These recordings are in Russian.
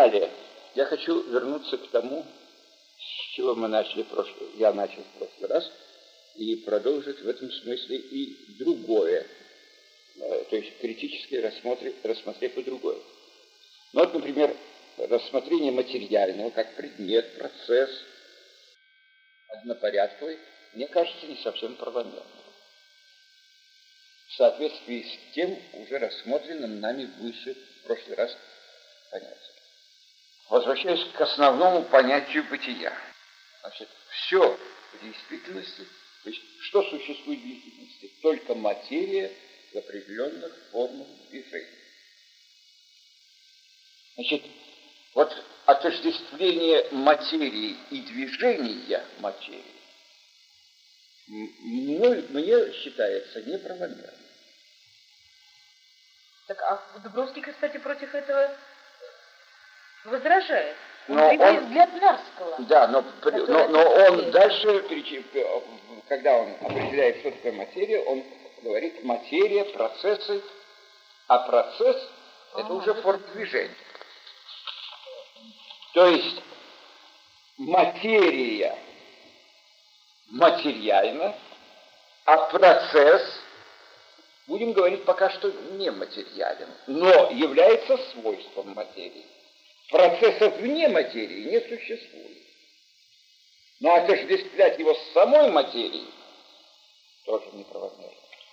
Далее, я хочу вернуться к тому, с чего я начал в прошлый раз, и продолжить в этом смысле и другое, то есть критически рассмотреть и другое. Ну вот, например, рассмотрение материального как предмет, процесс, однопорядковый, мне кажется, не совсем правомерным. В соответствии с тем, уже рассмотренным нами выше в прошлый раз понятием. Возвращаясь к основному понятию бытия. Значит, все в действительности, то есть что существует в действительности? Только материя в определенных формах движения. Значит, вот отождествление материи и движения материи мне считается неправомерным. Так, а Дубровский, кстати, против этого возражает. Он взгляд Нарского. Да, но он дальше, когда он определяет, что такое материя, он говорит материя, процессы, а процесс – это уже форма движения. То есть материя материальна, а процесс, будем говорить, пока что нематериален, но является свойством материи. Процесса вне материи не существует. Но отождествлять его с самой материей тоже неправомерно.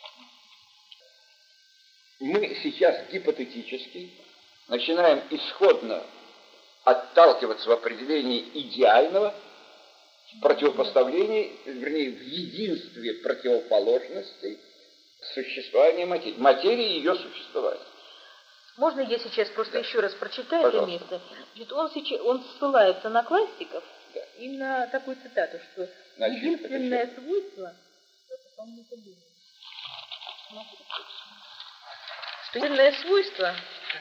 Мы сейчас гипотетически начинаем исходно отталкиваться в определении идеального в противопоставлении, вернее, в единстве противоположностей существования материи. Материи и ее существования. Можно я сейчас просто еще раз прочитаю это место? Он ссылается на классиков и на такую цитату, что единственное свойство... Единственное свойство...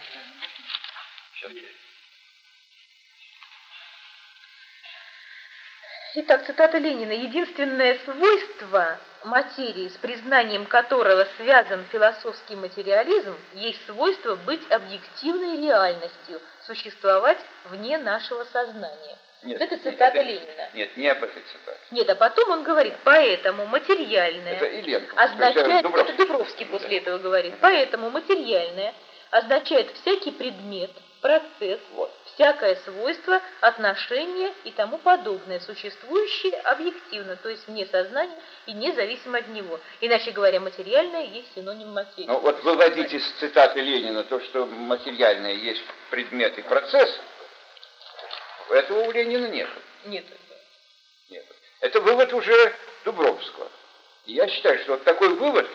Итак, цитата Ленина. Единственное свойство материи, с признанием которого связан философский материализм, есть свойство быть объективной реальностью, существовать вне нашего сознания. Нет, это цитата Ленина. Нет, не об этой цитате. Нет, а потом он говорит, поэтому материальное означает, это Дубровский после этого говорит, поэтому материальное означает всякий предмет, процесс, всякое свойство, отношение и тому подобное, существующее объективно, то есть вне сознания и независимо от него. Иначе говоря, материальное есть синоним материи. Ну вот выводить из цитаты Ленина то, что материальное есть предмет и процесс, этого у Ленина нет. Нет. Это вывод уже Дубровского. И я считаю, что вот такой вывод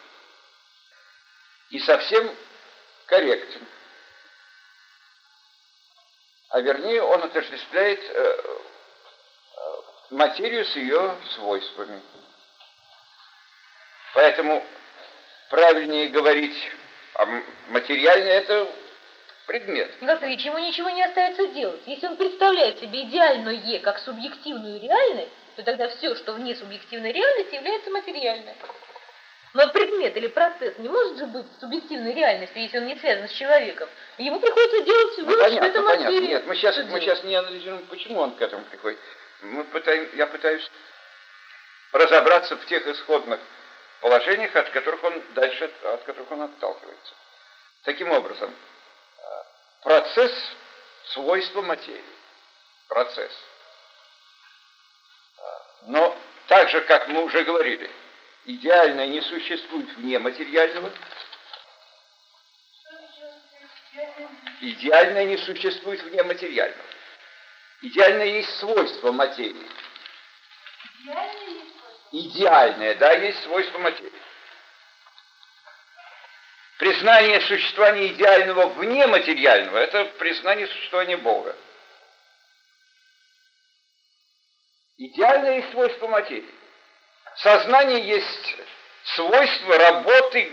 и совсем корректен. А вернее, он отождествляет материю с ее свойствами. Поэтому правильнее говорить, материальное – это предмет. Игорь ему ничего не остается делать. Если он представляет себе идеальное как субъективную реальность, то тогда все, что вне субъективной реальности, является материальным. Но предмет или процесс не может же быть субъективной реальностью, если он не связан с человеком. Ему приходится делать вывод, что это материя. Нет, мы сейчас не анализируем, почему он к этому приходит. Я пытаюсь разобраться в тех исходных положениях, от которых он отталкивается. Таким образом, процесс – свойство материи. Процесс. Но так же, как мы уже говорили, идеальное не существует вне материального. Идеальное не существует вне материального. Идеальное есть свойство материи. Идеальное, да, есть свойство материи. Признание существования идеального вне материального – это признание существования Бога. Идеальное есть свойство материи. Сознание есть свойство работы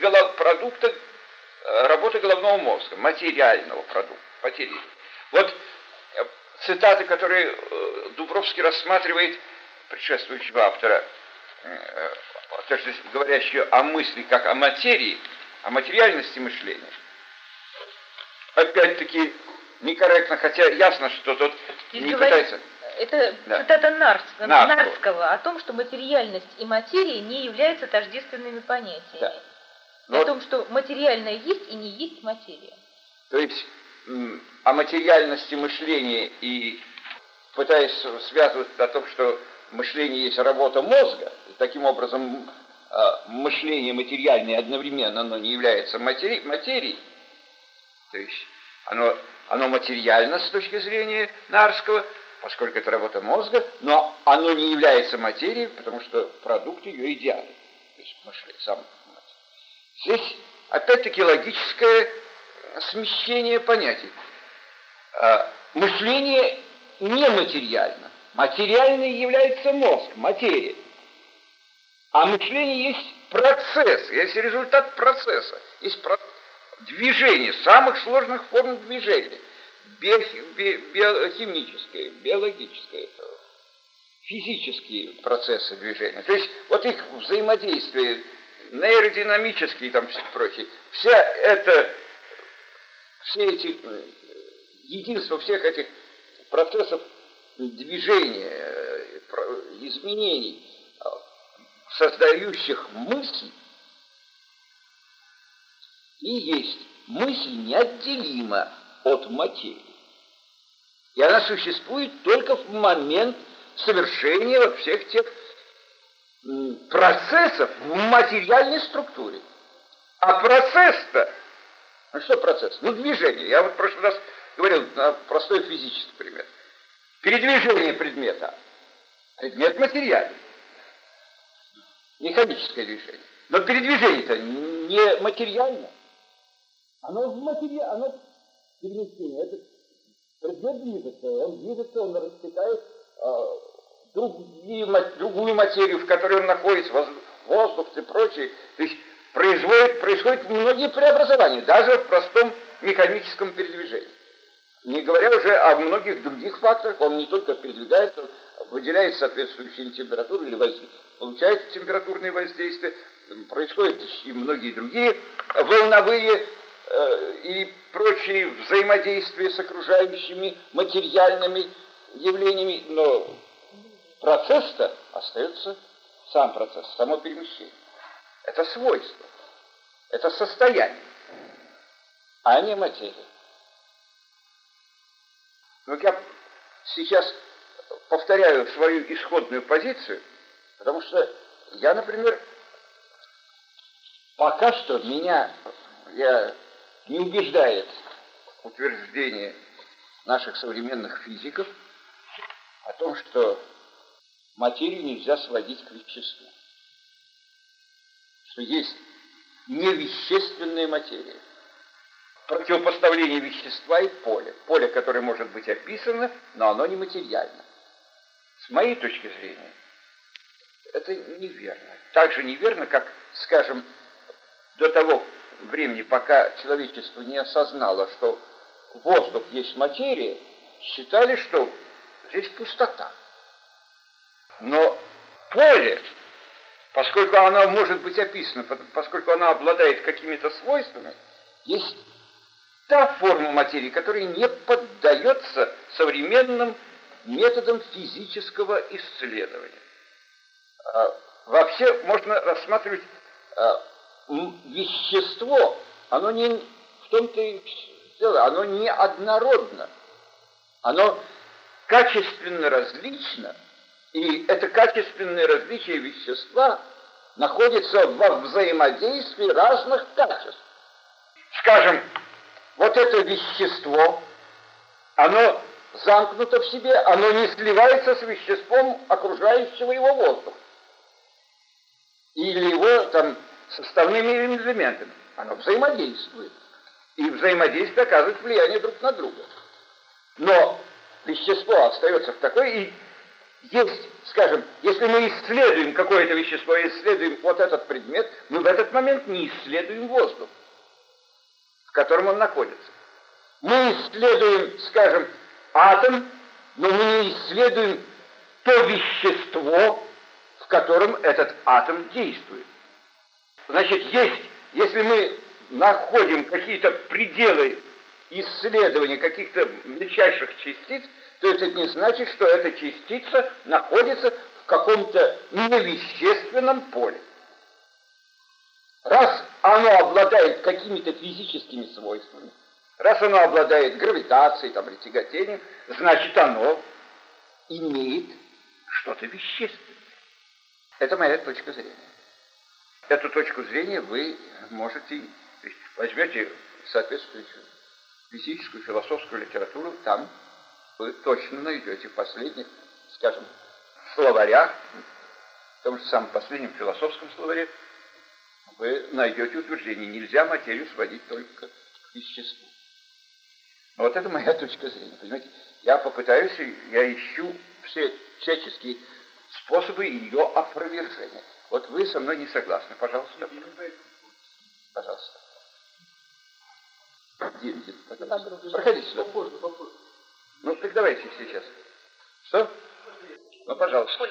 головного мозга, материального продукта, материи. Вот цитаты, которые Дубровский рассматривает, предшествующего автора, говорящие о мысли как о материи, о материальности мышления. Опять-таки, некорректно, хотя ясно, что тут не пытается... Это цитата Нарского о том, что материальность и материя не являются тождественными понятиями. Да. И о том, что материальное есть и не есть материя. То есть о материальности мышления и пытаясь связывать о том, что мышление есть работа мозга, и таким образом мышление материальное одновременно оно не является материей, то есть оно материально с точки зрения Нарского, поскольку это работа мозга, но оно не является материей, потому что продукт ее идеален. То есть мышление, сам. Здесь опять-таки логическое смещение понятий. Мышление нематериально. Материальной является мозг, материя. А мышление есть процесс, есть результат процесса, есть движение, самых сложных форм движения. Биохимическое, биологическое, физические процессы движения. То есть вот их взаимодействие, нейродинамические там все прочее, единство всех этих процессов движения, изменений, создающих мысль, и есть мысль неотделима от материи. И она существует только в момент совершения всех тех процессов в материальной структуре. А процесс-то, что процесс? Движение. Я вот в прошлый раз говорил на простой физический пример. Передвижение предмета. Предмет материальный. Механическое движение. Но передвижение-то не материально. Оно в материи, оно перемещение. Этот предмет движется, он растекает другую материю, в которой он находится, воздух и прочее. То есть происходят многие преобразования, даже в простом механическом передвижении. Не говоря уже о многих других факторах, он не только передвигается, он выделяет соответствующие температуры или получает температурные воздействия, происходят и многие другие волновые и прочие взаимодействия с окружающими материальными явлениями, но процесс-то остается сам процесс, само перемещение. Это свойство, это состояние, а не материя. Но я сейчас повторяю свою исходную позицию, потому что я, например, пока что меня не убеждает утверждение наших современных физиков о том, что материю нельзя сводить к веществу. Что есть невещественная материя. Противопоставление вещества и поля. Поле, которое может быть описано, но оно не материально. С моей точки зрения, это неверно. Так же неверно, как, скажем, до того времени, пока человечество не осознало, что воздух есть материя, считали, что здесь пустота. Но поле, поскольку оно может быть описано, поскольку оно обладает какими-то свойствами, есть та форма материи, которая не поддается современным методам физического исследования. Вообще можно рассматривать вещество, оно не в том-то и дело, оно не однородно, оно качественно различно, и это качественное различие вещества находится во взаимодействии разных качеств. Скажем, вот это вещество, оно замкнуто в себе, оно не сливается с веществом окружающего его воздуха или его там составными элементами. Оно взаимодействует. И взаимодействие оказывает влияние друг на друга. Но вещество остается в такой, и есть, скажем, если мы исследуем какое-то вещество, исследуем вот этот предмет, мы в этот момент не исследуем воздух, в котором он находится. Мы исследуем, скажем, атом, но мы не исследуем то вещество, в котором этот атом действует. Значит, если мы находим какие-то пределы исследования каких-то мельчайших частиц, то это не значит, что эта частица находится в каком-то невещественном поле. Раз оно обладает какими-то физическими свойствами, раз оно обладает гравитацией там, или тяготением, значит оно имеет что-то вещественное. Это моя точка зрения. Эту точку зрения вы можете, то есть, возьмете соответствующую физическую, философскую литературу, там вы точно найдете в последних, скажем, словарях, в том же самом последнем философском словаре, вы найдете утверждение, нельзя материю сводить только к веществу. Вот это моя точка зрения, понимаете? Я попытаюсь, я ищу всяческие способы ее опровержения. Вот вы со мной не согласны, пожалуйста. Пожалуйста. Пожалуйста. Проходите сюда. Ну, так давайте сейчас. Что? Ну, пожалуйста.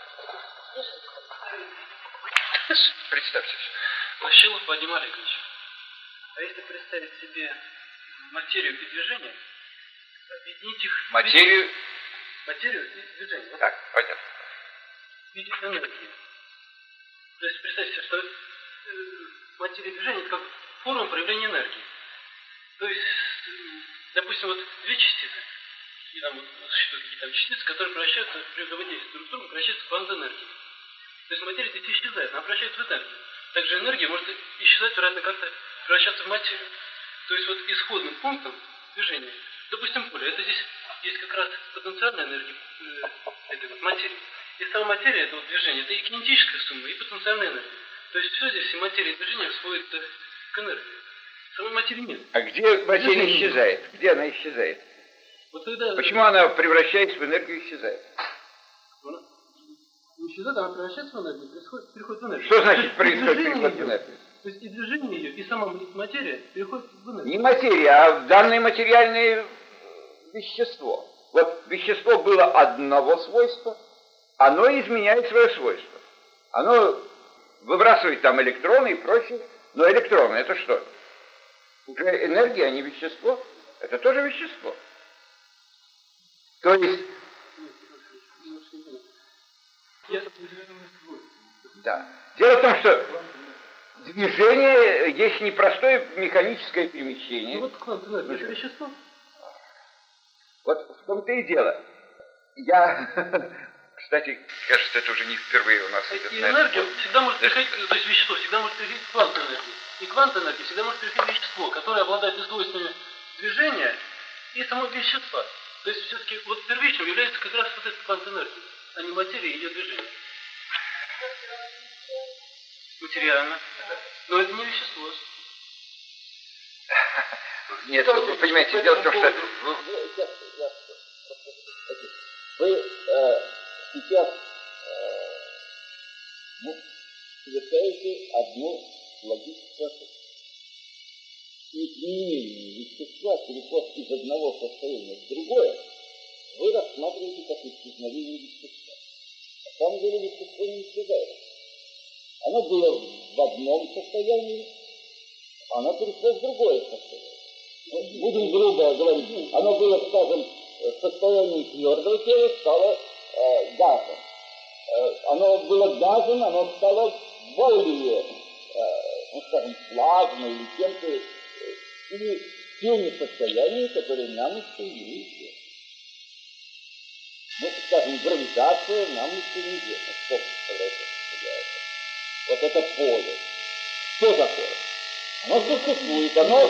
Представьтесь. Лощилов Вадим Олегович. А если представить себе материю и движение, объединить их... Материю и движение. Так, понятно. В виде энергии. То есть представьте себе, что материя и движение — это как форма проявления энергии. То есть, допустим, вот две частицы, и там вот существуют какие-то частицы, которые превращаются при взаимодействии друг с другом, превращаются в квант-энергии. То есть материя здесь исчезает, она превращается в энергию. Также энергия может исчезать, вероятно, как-то превращаться в материю. То есть вот исходным пунктом движения, допустим, поле, это здесь есть как раз потенциальная энергия этой вот материи. И сама материя, это вот движение, это и кинетическая сумма, и потенциальная энергия. То есть все здесь, и материя, и движение сводится к энергии. Самой материи нет. А где материя исчезает? Где она исчезает? Вот тогда... Почему она, превращаясь в энергию, исчезает? Она не исчезает, она превращается в энергию, переходит в энергию. Что значит происходит переход в энергию? То есть и движение ее, и сама материя переходит в энергию. Не материя, а данное материальное вещество. Вот вещество было одного свойства, оно изменяет свое свойство. Оно выбрасывает там электроны и прочее, но электроны это что? Уже энергия, а не вещество. Это тоже вещество. То есть... Да. Дело в том, что движение есть непростое механическое перемещение. Ну вот квант-энергия это вещество. Вот в том-то и дело. Я, кстати, кажется, это уже не впервые у нас. И энергия всегда может приходить, то есть вещество всегда может приходить в квант-энергию. И квант-энергия всегда может приходить в вещество, которое обладает и свойствами движения, и самого вещества. То есть все-таки вот первичным является как раз вот эта квант-энергия, а не материя и ее движение. Материально. Но это не вещество. Нет, вы понимаете, дело в том, что... Вы сейчас совершаете одну логическую ошибку. Изменение вещества, переход из одного состояния в другое, вы рассматриваете как исчезновение вещества. На самом деле вещество не исчезает. Оно было в одном состоянии, оно перешло в другое состояние. Будем грубо говорить, оно было, скажем, в состоянии твердого тела, стало газом. Оно было газом, оно стало более, скажем, плазмой или чем-то, или теми состояниями, которые нам еще неизвестны. Ну, скажем, гравитация нам еще неизвестна. Что представляет это? Вот это поле. Что такое? Оно существует, оно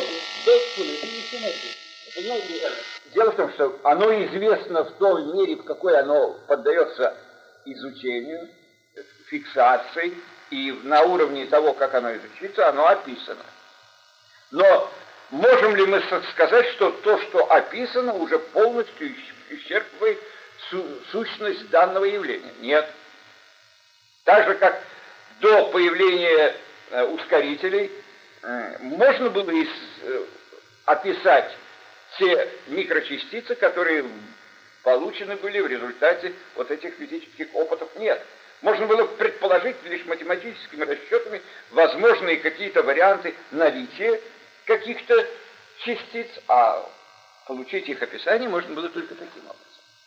понимаете, дело в том, что оно известно в той мере, в какой оно поддается изучению, фиксации, и на уровне того, как оно изучится, оно описано. Но можем ли мы сказать, что то, что описано, уже полностью исчерпывает сущность данного явления? Нет. Так же, как до появления ускорителей можно было описать те микрочастицы, которые получены были в результате вот этих физических опытов. Нет. Можно было предположить лишь математическими расчетами возможные какие-то варианты наличия каких-то частиц, а получить их описание можно было только таким образом.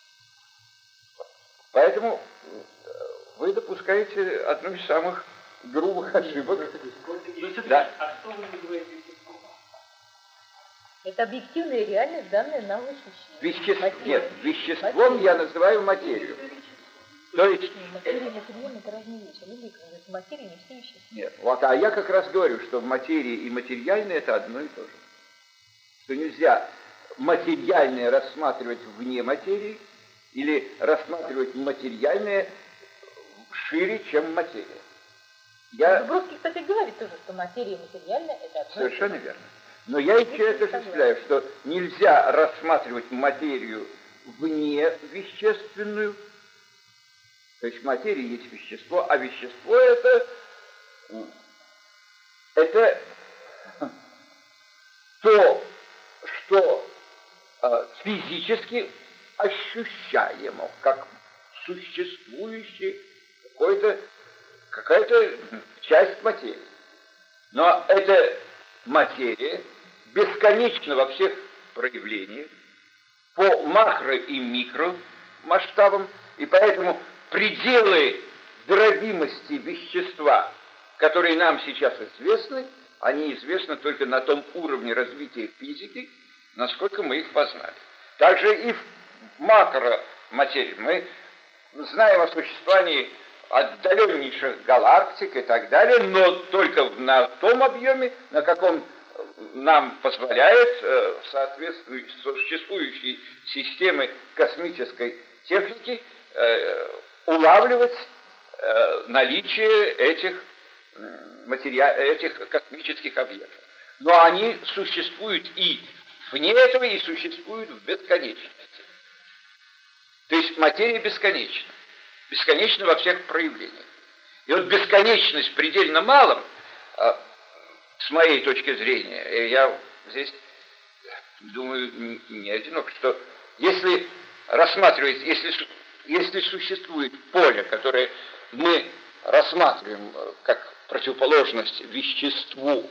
Поэтому вы допускаете одну из самых грубых ошибок. Да. А что вы называете веществом? Это объективная реальность, данная нам ощущение. Нет, веществом я называю материю. То есть... Материя и материальность — это разные вещи. Это материя, не все вещества. Нет, вот, а я как раз говорю, что материя и материальное — это одно и то же. Что нельзя материальное рассматривать вне материи или рассматривать материальное шире, чем материя. Дубровский, кстати, говорит тоже, что материя и материальное — это одно. Совершенно верно. Но я еще это осуществляю, что нельзя рассматривать материю вне вещественную. То есть материя есть вещество, а вещество это то, что физически ощущаемо, как существующий какая-то часть материи. Но эта материя бесконечна во всех проявлениях, по макро- и микромасштабам, и поэтому пределы дробимости вещества, которые нам сейчас известны, они известны только на том уровне развития физики, насколько мы их познали. Также и в макроматерии мы знаем о существовании отдаленнейших галактик и так далее, но только на том объеме, на каком нам позволяет существующей системы космической техники улавливать наличие этих космических объектов. Но они существуют и вне этого, и существуют в бесконечности. То есть материя бесконечна. Бесконечна во всех проявлениях. И вот бесконечность в предельно малом, с моей точки зрения, я здесь, думаю, не одинок, что если рассматривать, если существует поле, которое мы рассматриваем как противоположность веществу,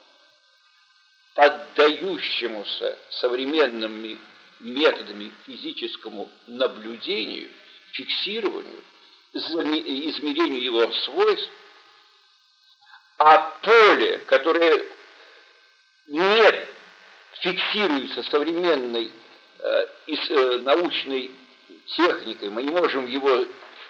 поддающемуся современными методами физическому наблюдению, фиксированию, измерению его свойств, а поле, которое не фиксируется современной научной техникой, мы не можем его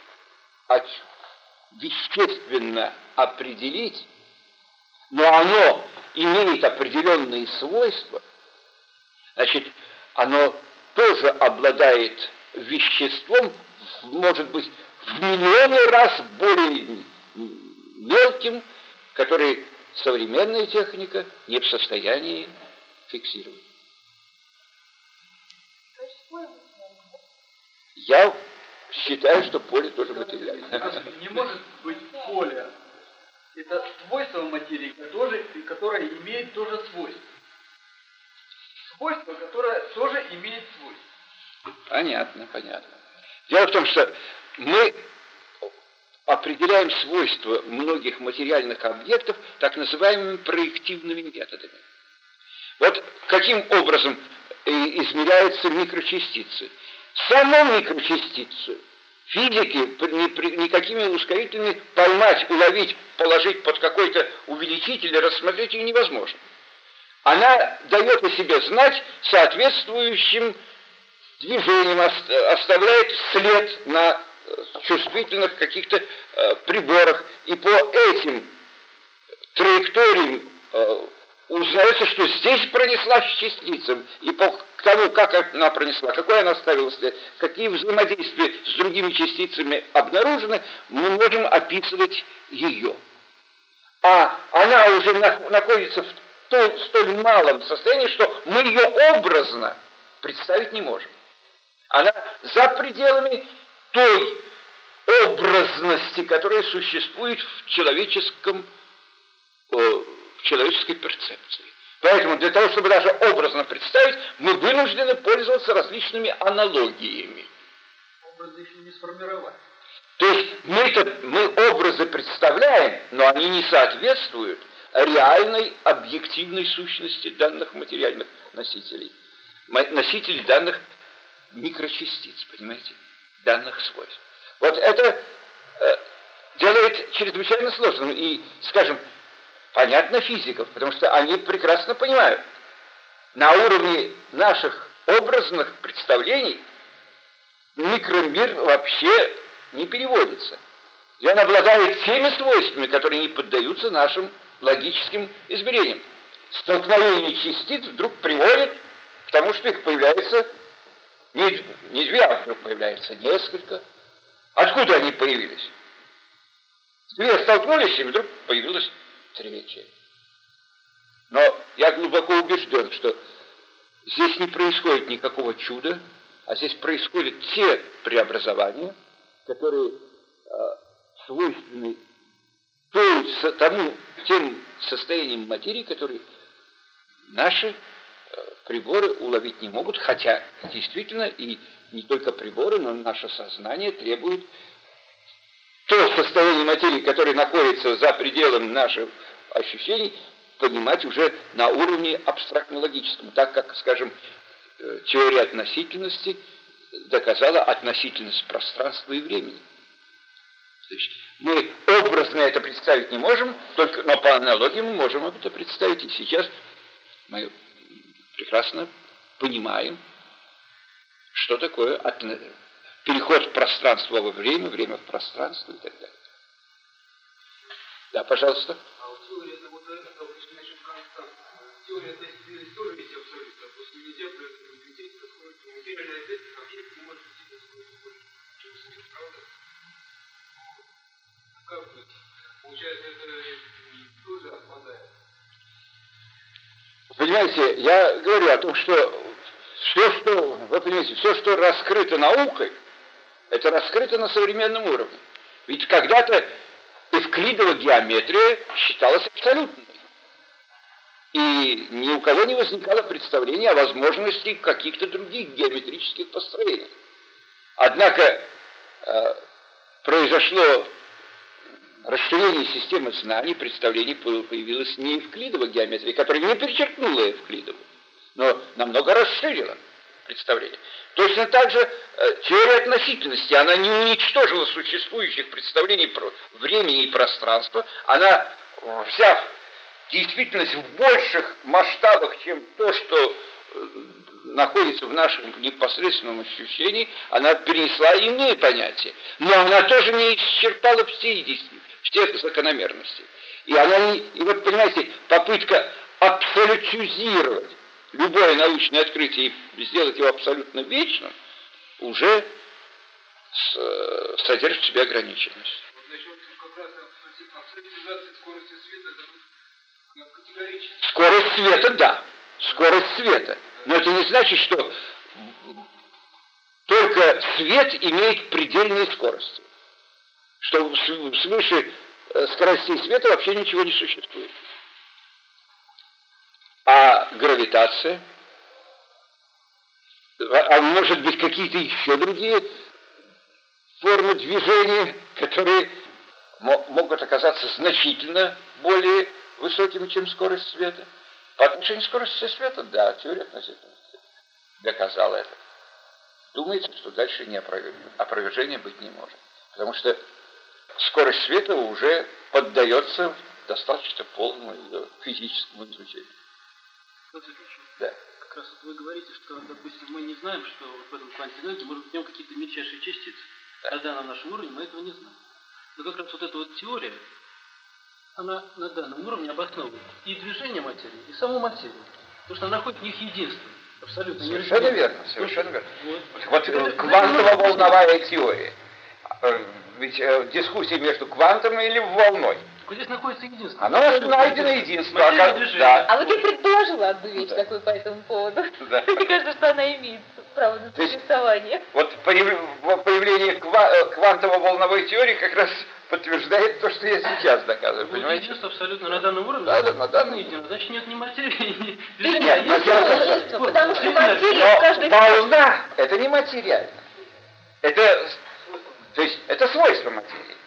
вещественно определить, но оно имеет определенные свойства, значит, оно тоже обладает веществом, может быть, в миллионы раз более мелким, который современная техника не в состоянии фиксировать. Я считаю, что поле тоже материальное. Не может быть поле. Это свойство материи, которое имеет тоже свойство. Свойство, которое тоже имеет свойство. Понятно. Дело в том, что мы определяем свойства многих материальных объектов так называемыми проективными методами. Вот каким образом измеряются микрочастицы. Саму микрочастицу физики никакими ускорителями поймать, уловить, положить под какой-то увеличитель, рассмотреть ее невозможно. Она дает о себе знать соответствующим движением, оставляет след на чувствительных каких-то приборах. И по этим траекториям узнается, что здесь пронеслась частица. И по тому, как она пронесла, какой она оставила след, какие взаимодействия с другими частицами обнаружены, мы можем описывать ее. А она уже находится в столь малом состоянии, что мы ее образно представить не можем. Она за пределами той образности, которая существует в человеческой перцепции. Поэтому для того, чтобы даже образно представить, мы вынуждены пользоваться различными аналогиями. Образы еще не сформировать. То есть мы образы представляем, но они не соответствуют реальной объективной сущности данных материальных носителей. Носителей данных микрочастиц, понимаете, данных свойств. Вот это делает чрезвычайно сложным и, скажем, понятно физиков, потому что они прекрасно понимают, на уровне наших образных представлений микромир вообще не переводится. И он обладает теми свойствами, которые не поддаются нашим логическим измерениям. Столкновение частиц вдруг приводит к тому, что их появляется не две, а вдруг появляется несколько. Откуда они появились? Две столкнулись, и вдруг появилась третья. Но я глубоко убежден, что здесь не происходит никакого чуда, а здесь происходят те преобразования, которые свойственны тем состояниям материи, которые наши приборы уловить не могут, хотя действительно и не только приборы, но наше сознание требует то состояние материи, которое находится за пределами наших ощущений, понимать уже на уровне абстрактно-логическом, так как, скажем, теория относительности доказала относительность пространства и времени. То есть мы образно это представить не можем, но по аналогии мы можем это представить. И сейчас мы прекрасно понимаем, что такое переход пространства во время, время в пространство и так далее. Да, пожалуйста. А у теории это вот это очень насчет констант. Теория относительности тоже есть абсолютно. То есть нельзя предположить, что материальный объект не может действительно сколько чем свет, правда? Как быть? Получается, это тоже отпадает. Понимаете, я говорю о том, что вы понимаете, все, что раскрыто наукой, это раскрыто на современном уровне. Ведь когда-то эвклидова геометрия считалась абсолютной. И ни у кого не возникало представления о возможности каких-то других геометрических построений. Однако произошло расширение системы знаний, представлений появилась не эвклидова геометрия, которая не перечеркнула эвклидову, но намного расширила представление. Точно так же теория относительности, она не уничтожила существующих представлений про времени и пространства, она, взяв действительность в больших масштабах, чем то, что находится в нашем непосредственном ощущении, она перенесла иные понятия. Но она тоже не исчерпала всех закономерностей. И вот, понимаете, попытка абсолютизировать любое научное открытие и сделать его абсолютно вечным, уже содержит в себе ограниченность. Вот насчет как раз абсолютизации скорости света, это категорически. Скорость света, да. Скорость света. Но это не значит, что только свет имеет предельные скорости. Что свыше скоростей света вообще ничего не существует. А гравитация, а может быть какие-то еще другие формы движения, которые могут оказаться значительно более высокими, чем скорость света. По отношению к скорости света, да, теория относительности доказала это. Думается, что дальше опровержения быть не может. Потому что скорость света уже поддается достаточно полному физическому изучению. Да. Как раз вот вы говорите, что, допустим, мы не знаем, что в этом кванте энергии может быть в нем какие-то мельчайшие частицы. Да. На данном нашем уровне мы этого не знаем. Но как раз вот эта вот теория, она на данном уровне обосновывает и движение материи, и саму материю. Потому что она находит в них единство. Абсолютно. Совершенно верно, совершенно верно. Вот квантово-волновая теория. Ведь дискуссия между квантом или волной. Здесь находится единство. Оно найдено единство. Да. А вот я предположила одну вещь такую по этому поводу. Да. Мне кажется, что она имеет право на существование. Вот появление квантово-волновой теории как раз подтверждает то, что я сейчас доказываю, понимаете? Единство абсолютно на данном уровне. Да, на данном уровне. Значит, нет ни материи, ни Нет, потому что материя в каждой... Волна — это не материально. Это свойство материи.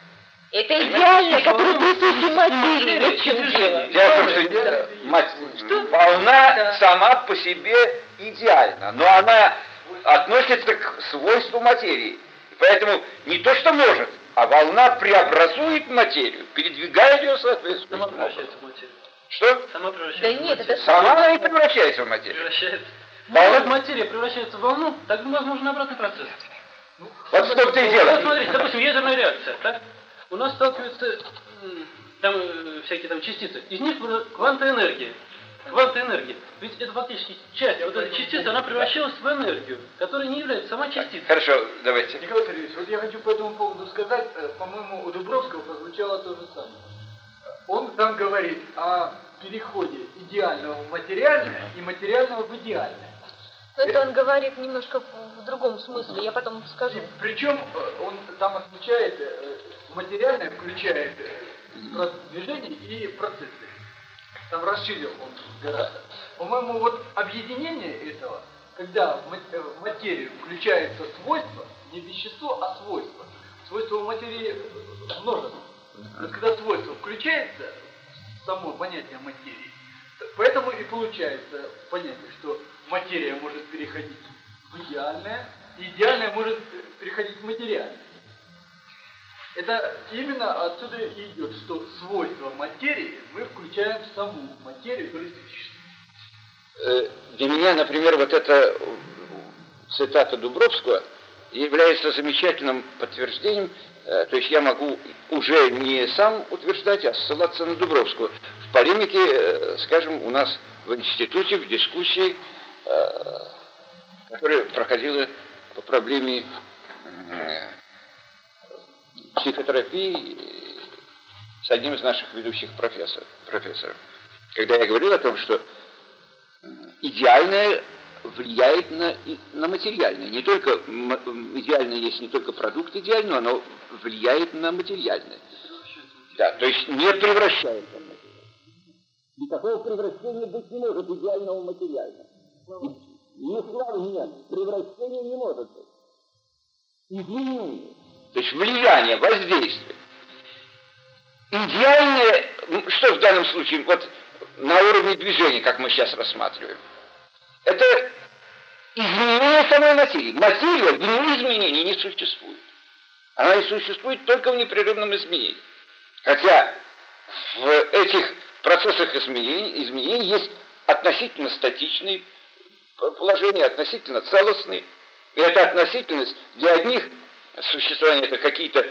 Это идеально, который присущи материи. Вот в чем дело. Дело в том, что волна сама по себе идеальна, но она относится к свойству материи. Поэтому не то, что может, а волна преобразует материю, передвигает ее соответственно. Сама превращается в материю. Что? Сама превращается да в нет, материю. это Сама она и превращается в материю. Превращается. Волна... Материя превращается в волну, так возможен обратный процесс. Вот в том-то и дело. Вот смотрите, допустим, ядерная реакция, так? У нас сталкиваются там всякие там частицы. Из них кванты энергии. Кванты энергии. Ведь это фактически часть. Вот эта частица, она превращалась в энергию, которая не является сама частицей. Хорошо, давайте. Николай Сергеевич, вот я хочу по этому поводу сказать, по-моему, у Дубровского прозвучало то же самое. Он там говорит о переходе идеального в материальное и материального в идеальное. Но это он говорит немножко в другом смысле, я потом скажу. Причем он там отмечает, материальное включает движение и процессы. Там расширил он гораздо. По-моему, вот объединение этого, когда в материю включается свойство, не вещество, а свойство. Свойство в материи множество. Вот когда свойство включается в само понятие материи, поэтому и получается понятие, что материя может переходить в идеальное, и идеальное может переходить в материальное. Это именно отсюда и идет, что свойства материи мы включаем в саму материю, то есть вещество. Для меня, например, вот эта цитата Дубровского является замечательным подтверждением, то есть я могу уже не сам утверждать, а ссылаться на Дубровского. В полемике, скажем, у нас в институте, в дискуссии, которая проходила по проблеме психотерапии с одним из наших ведущих профессоров. Когда я говорил о том, что идеальное влияет на материальное. Не только идеальное есть не только продукт идеального, оно влияет на материальное. Да, то есть не превращается в материальное. Никакого превращения быть не может идеального в материальное. Ни славы нет, превращения не может быть. Изменение. То есть влияние, воздействие. Идеальное, что в данном случае, вот на уровне движения, как мы сейчас рассматриваем, это изменение самой материи. Материя вне изменений не существует. Она и существует только в непрерывном изменении. Хотя в этих процессах изменений есть относительно статичные положения, относительно целостные. И эта относительность для одних существование это какие-то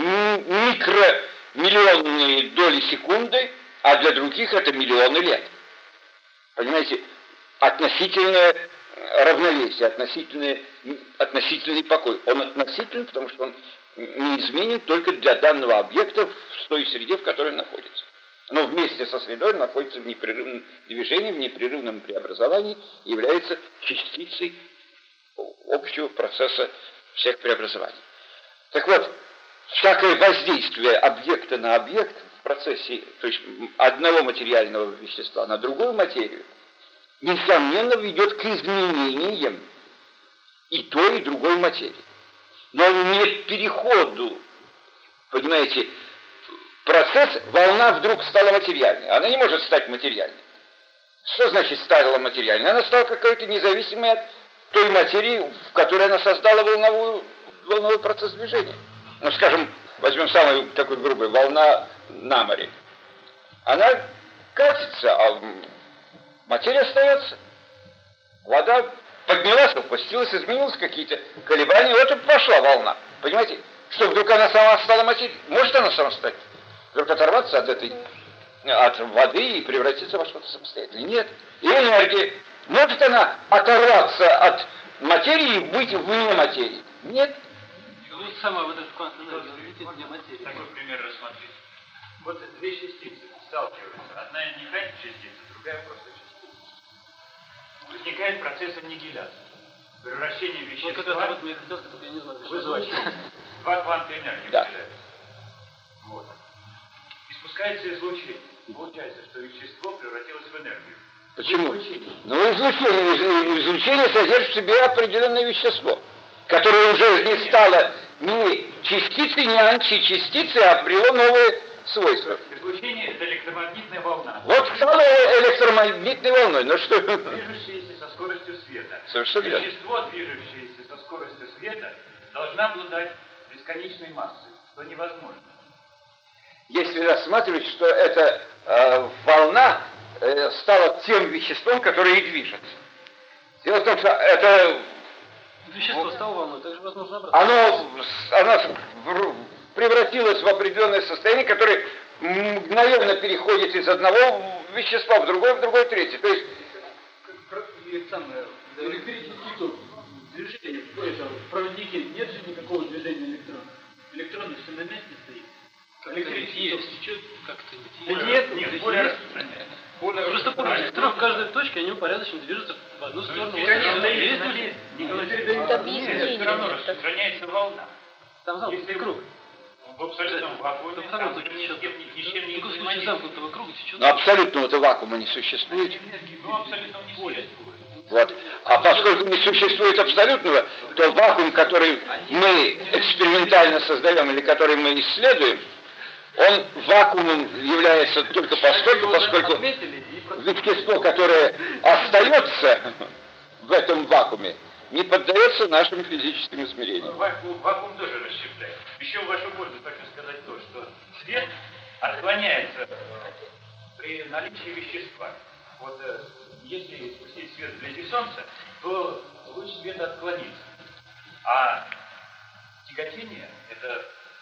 микромиллионные доли секунды, а для других это миллионы лет. Понимаете, относительное равновесие, относительный покой. Он относительный, потому что он неизменен только для данного объекта в той среде, в которой он находится. Но вместе со средой он находится в непрерывном движении, в непрерывном преобразовании и является частицей общего процесса всех преобразований. Так вот, всякое воздействие объекта на объект в процессе, то есть одного материального вещества на другую материю, несомненно ведет к изменениям и той, и другой материи. Но не к переходу, понимаете, процесс, волна вдруг стала материальной. Она не может стать материальной. Что значит стала материальной? Она стала какой-то независимой от той материи, в которой она создала волновой процесс движения. Ну, скажем, возьмем самую такую грубую, волна на море. Она катится, а материя остается. Вода поднялась, опустилась, изменилась какие-то колебания, вот и пошла волна. Понимаете? Что, вдруг она сама стала материей? Может она сама стать? Вдруг оторваться от воды и превратиться во что-то самостоятельное? Нет. И энергия. Может она оторваться от материи и быть вне материи? Нет. Вот сама вот эта квантовая энергия летит вне материи. Такой пример рассмотреть. Вот две частицы сталкиваются. Одна уникальная частица, другая просто частица. Возникает процесс аннигиляции. Превращение вещества. Вот как раз вот я хотел сказать, я не знаю, вызывать два кванта энергии выделяются. Вот. И спускается излучение. Получается, что вещество превратилось в энергию. Почему? Ну, излучение содержит в себе определенное вещество, которое уже не стало не частицы, не античастицы, а обрело новые свойства. Излучение — это электромагнитная волна. Вот стало электромагнитной волной, ну что? Движущаяся со скоростью света. Совершенно верно. Вещество, движущееся со скоростью света, должно обладать бесконечной массой, что невозможно. Если рассматривать, что эта волна стала тем веществом, которое и движется. Дело в том, что это... Вещество стало волной, также возможно обратно. Оно превратилось в определенное состояние, которое мгновенно переходит из одного вещества в другое, третье. То есть... Электрический ток, движение, в проводнике нет же никакого движения электронов. Электроны все на месте стоит. Электрический ток течет, как-то нет, более распространяется. Просто помните, в каждой точке они упорядоченно движутся в одну сторону. Все равно распространяется волна. Там замкнутый круг. В абсолютном вакууме ничем не случае замкнутого круга течет. Но абсолютного-то вакуума не существует. Ну, абсолютно не существует. Вот. А поскольку не существует абсолютного, то вакуум, который мы экспериментально создаем или который мы исследуем, он вакуумом является только поскольку вещество, которое остается в этом вакууме, не поддается нашим физическим измерениям. Вакуум тоже расщепляет. Еще в вашу пользу хочу сказать то, что свет отклоняется при наличии вещества. Вот если спустить свет вблизи Солнца, то луч света отклонится. А тяготение — это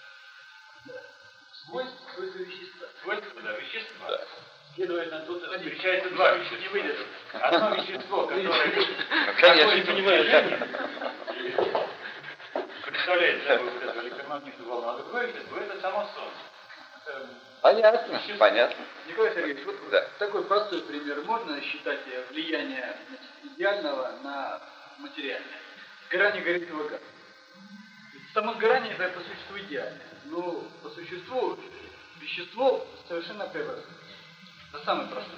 свойство вещества. Свойство, да, вещества. Да. Следовательно, тут встречается два вещества. Одно вещество, которое представляет собой вот эту электромагнитную волну, а другое вещество — это само Солнце. Понятно, понятно. Николай Сергеевич, вот такой простой пример. Можно считать влияние идеального на материальное? Сгорание горючего газа. Само сгорание — это по существу идеально. Но по существу вещество совершенно превратно. Это самый простой.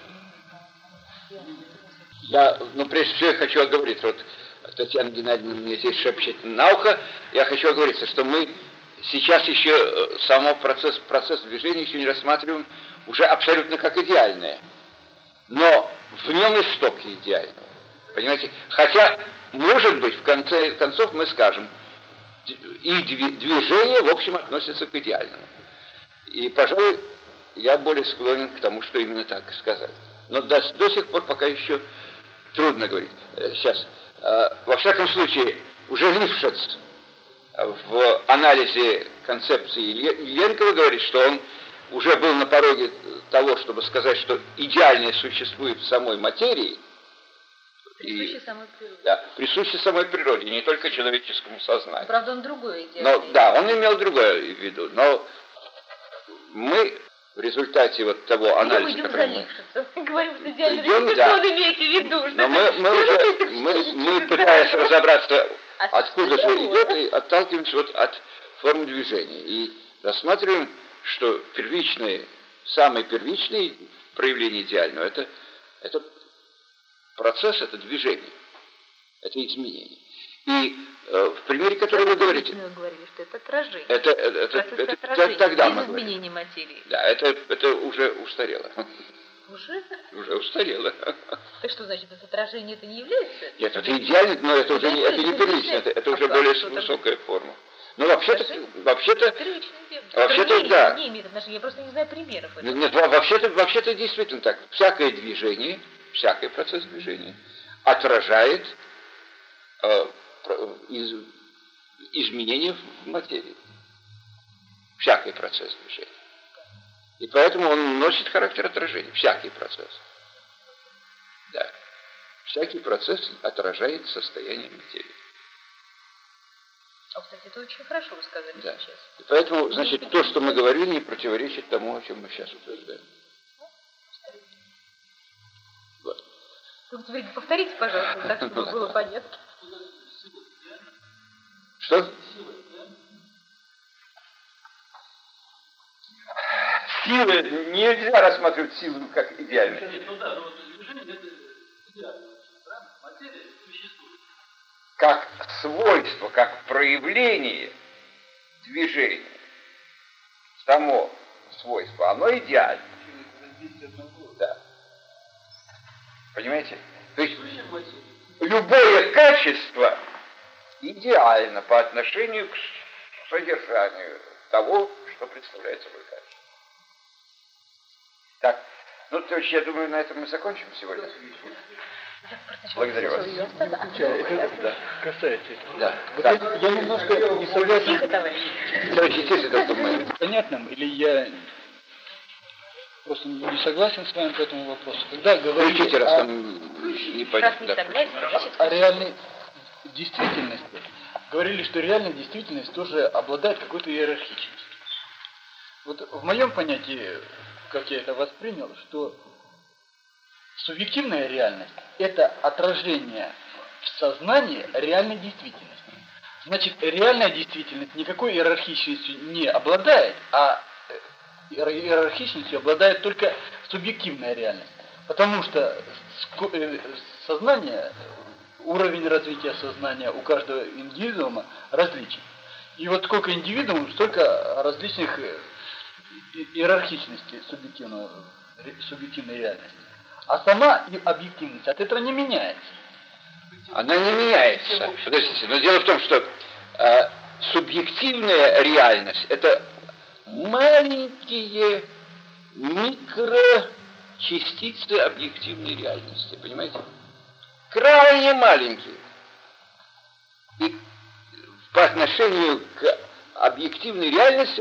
Да, но прежде всего я хочу оговориться. Вот Татьяна Геннадьевна мне здесь шепчет на ухо. Я хочу оговориться, что мы сейчас еще само процесс движения еще не рассматриваем уже абсолютно как идеальное. Но в нем истоки идеального. Понимаете? Хотя, может быть, в конце концов мы скажем, и движение, в общем, относится к идеальному. И, пожалуй, я более склонен к тому, что именно так сказать. Но до сих пор пока еще трудно говорить. Сейчас. Во всяком случае, уже Лившиц в анализе концепции Ильенкова говорит, что он уже был на пороге того, чтобы сказать, что идеальное существует в самой материи. Присуще самой природе. Да, присуще самой природе, не только человеческому сознанию. Правда, он другое идеальное. Но, да, он имел другое в виду. Но мы в результате вот того анализа, который мы говорим, что идеальное вещество, он имеете в виду. Но мы пытаясь разобраться, откуда же идет, и отталкиваемся вот от форм движения. И рассматриваем, что самое первичное проявление идеального — это процесс, это движение, это изменение. И в примере, который вы говорите... Мы говорили, что это отражение. Это тогда мы говорили. Изменение материи. Да, это уже устарело. Уже? Уже устарело. Так что значит, это отражение это не является? Нет, это идеально, но это уже не первично, это уже более высокая форма. Но вообще-то, да. Не имеет отношения, я просто не знаю примеров. Нет, вообще-то действительно так. Всякое движение, всякий процесс движения отражает изменения в материи. Всякий процесс движения. И поэтому он носит характер отражения. Всякий процесс. Да. Всякий процесс отражает состояние материи. Кстати, это очень хорошо вы сказали сейчас. И поэтому, значит, то, что мы говорили, не противоречит тому, о чем мы сейчас утверждаем. Вот. Ну, теперь повторите, пожалуйста, так, чтобы было понятно. Что? Силы, нельзя рассматривать силу как идеальную. Ну да, но вот движение это идеально. Материя существует. Как свойство, как проявление движение, само свойство, оно идеально. Да. Понимаете? То есть любое качество идеально по отношению к содержанию того, что представляет собой качество. Так, ну, то есть, я думаю, на этом мы закончим сегодня. Благодарю вас. Да, касается. Да. Вот я немножко не согласен. Понятным, или я просто не согласен с вами по этому вопросу. Когда говорите о реальной действительности, говорили, что реальная действительность тоже обладает какой-то иерархичностью. Вот в моем понятии, как я это воспринял, что субъективная реальность – это отражение в сознании реальной действительности. Значит, реальная действительность никакой иерархичностью не обладает, а иерархичностью обладает только субъективная реальность. Потому что сознание, уровень развития сознания у каждого индивидуума различен. И вот сколько индивидуумов, столько различных иерархичностей субъективной реальности. А сама объективность от этого не меняется. Она не меняется. Подождите, но дело в том, что субъективная реальность – это маленькие микрочастицы объективной реальности, понимаете? Крайне маленькие. И по отношению к объективной реальности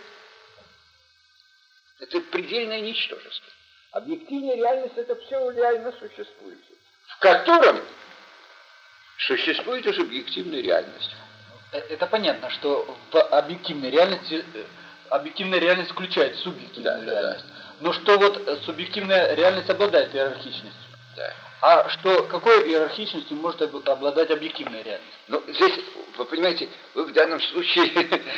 это предельное ничтожество. Объективная реальность – это все реально существующее, в котором существует и субъективная реальность. Это понятно, что в объективной реальности объективная реальность включает субъективную реальность. Да. Но что вот субъективная реальность обладает иерархичностью? Да. А что, какой иерархичностью может обладать объективная реальность? Ну, здесь, вы понимаете, вы в данном случае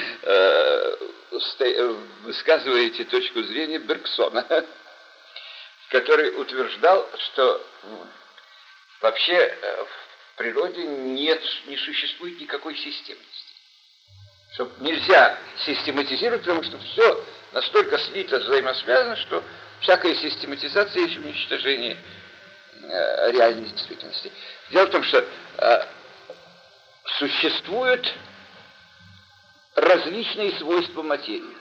высказываете точку зрения Бергсона, который утверждал, что вообще в природе не существует никакой системности. Что нельзя систематизировать, потому что все настолько слито, взаимосвязано, что всякая систематизация есть уничтожение реальной действительности. Дело в том, что существуют различные свойства материи.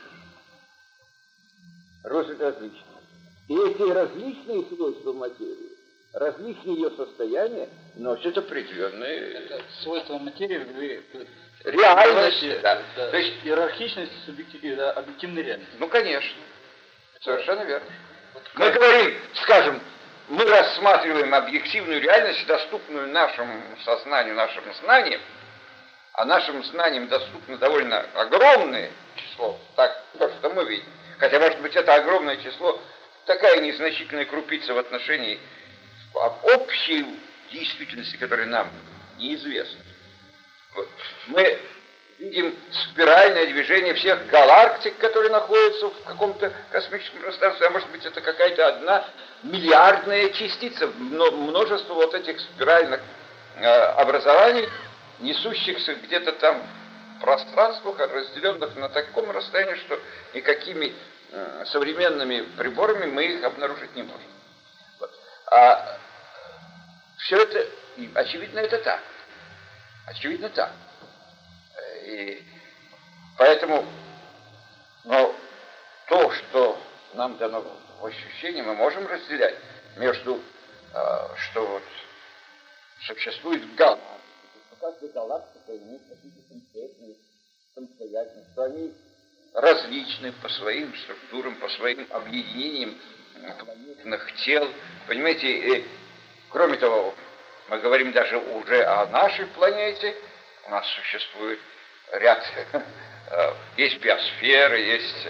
Различные. И эти различные свойства материи, различные ее состояния носят определенные... Это свойства материи реальность, да. То есть иерархичность объективной реальности. Ну, конечно. Совершенно верно. Мы говорим, скажем, мы рассматриваем объективную реальность, доступную нашему сознанию, нашим знаниям, а нашим знаниям доступно довольно огромное число, так, то, что мы видим. Хотя, может быть, это огромное число такая незначительная крупица в отношении общей действительности, которая нам неизвестна. Вот. Мы видим спиральное движение всех галактик, которые находятся в каком-то космическом пространстве, а может быть, это какая-то одна миллиардная частица, множество вот этих спиральных образований, несущихся где-то там в пространствах, разделенных на таком расстоянии, что никакими современными приборами мы их обнаружить не можем. Вот. А все это, очевидно, это так. Очевидно, так. И поэтому, то, что нам дано в ощущении, мы можем разделять между, что вот существует гамма. Каждая галактика имеет какие-то конкретные самостоятельности, что они различны по своим структурам, по своим объединениям планетных тел. Понимаете, и, кроме того, мы говорим даже уже о нашей планете. У нас существует ряд, есть биосферы, есть...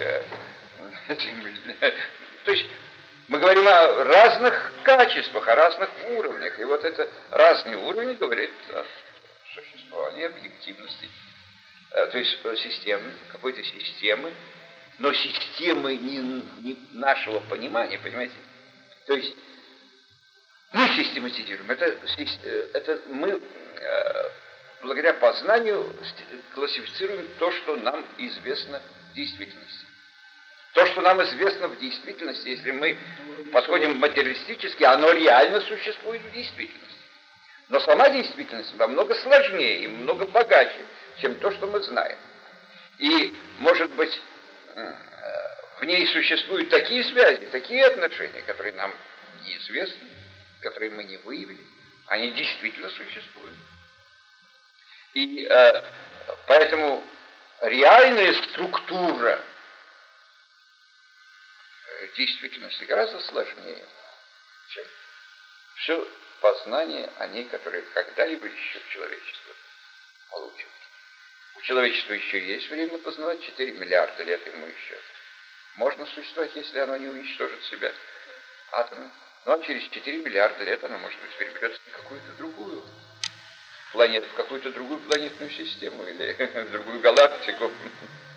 То есть мы говорим о разных качествах, о разных уровнях. И вот это разные уровни говорят о существовании объективности. То есть системы, какой-то системы, но системы не нашего понимания, понимаете? То есть мы систематизируем, это мы благодаря познанию классифицируем то, что нам известно в действительности. То, что нам известно в действительности, если мы подходим материалистически, оно реально существует в действительности. Но сама действительность намного сложнее и много богаче, чем то, что мы знаем. И, может быть, в ней существуют такие связи, такие отношения, которые нам неизвестны, которые мы не выявили. Они действительно существуют. И поэтому реальная структура действительности гораздо сложнее, чем все познание о ней, которое когда-либо еще человечество получит. У человечества еще есть время познавать, 4 миллиарда лет ему еще. Можно существовать, если оно не уничтожит себя атомом. Но через 4 миллиарда лет оно, может быть, переберется на какую-то другую планету, в какую-то другую планетную систему или в другую галактику.